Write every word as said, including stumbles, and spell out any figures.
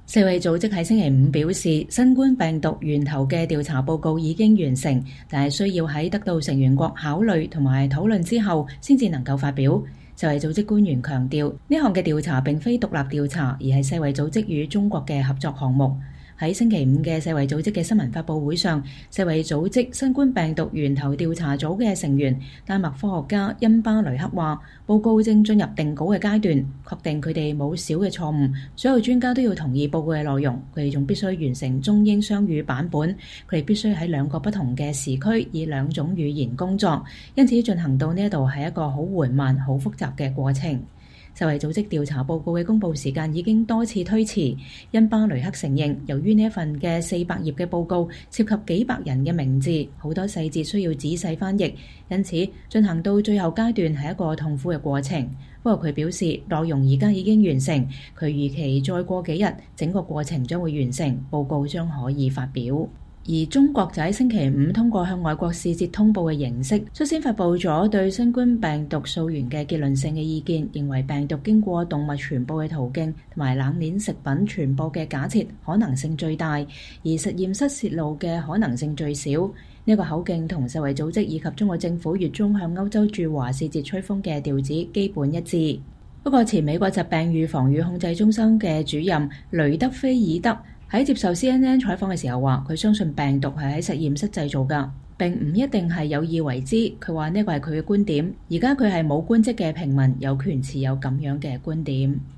世衛組織喺星期五表示，新冠病毒源頭嘅調查報告已經完成，但係需要喺得到成員國考慮同埋討論之後先至能夠發表。世衛組織官員強調，呢項嘅調查並非獨立調查，而係世衛組織與中國嘅合作項目。喺星期五嘅世衛組織嘅新聞發佈會上，世衛組織新冠病毒源頭調查組嘅成員丹麥科學家恩巴雷克話，報告正進入定稿嘅階段，確定佢哋冇小嘅錯誤，所有專家都要同意報告嘅內容，佢哋仲必須完成中英雙語版本，佢哋必須喺兩個不同嘅時區以兩種語言工作，因此進行到呢一度係一個好緩慢、好複雜嘅過程。世衛組織調查報告嘅公佈時間已經多次推遲。恩巴雷克承認，由於呢一份嘅四百頁嘅報告涉及幾百人嘅名字，好多細節需要仔細翻譯，因此進行到最後階段係一個痛苦嘅過程。不過佢表示，內容而家已經完成，佢預期再過幾日，整個過程將會完成，報告將可以發表。而中國就喺星期五通過向外國使節通報嘅形式，率先發布咗對新冠病毒溯源嘅結論性嘅意見，認為病毒經過動物傳播嘅途徑同埋冷鏈食品傳播嘅假設可能性最大，而實驗室泄露嘅可能性最少。呢、這個口徑同世衛組織以及中國政府月中向歐洲駐華使節吹風嘅調子基本一致。不過，前美國疾病預防與控制中心嘅主任雷德菲爾德喺接受 C N N 採訪嘅時候話，佢相信病毒係喺實驗室製造㗎，並唔一定係有意為之。佢話呢個係佢嘅觀點，而家佢係冇官職嘅平民，有權持有咁樣嘅觀點。